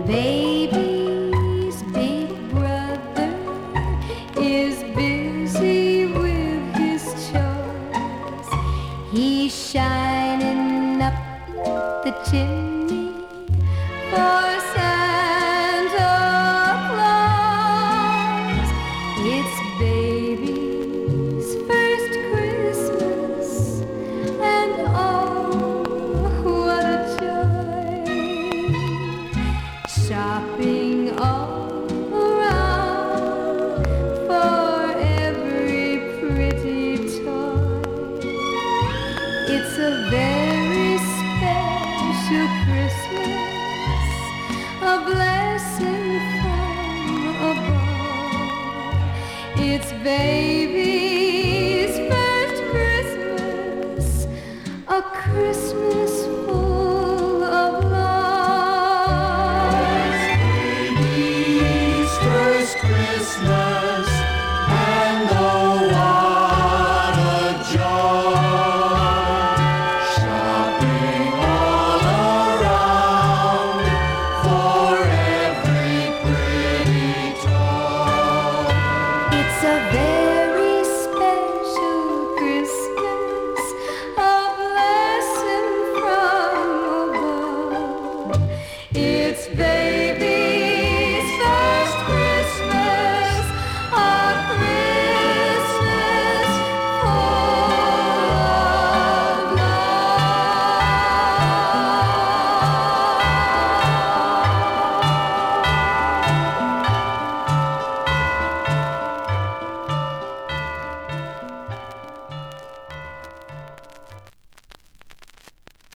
Baby's big brother is busy with his chores. He's shining up the chimney for Santa Claus. It's baby's first Christmas, and oh, what a joy! Shopping all around for every pretty toy. It's a very special Christmas, a blessing from above. It's baby's first Christmas, a Christmas full of love. Baby's first Christmas, and oh, what a joy! Shopping all around for every pretty toy. It's a very special Christmas, a blessing from above. It's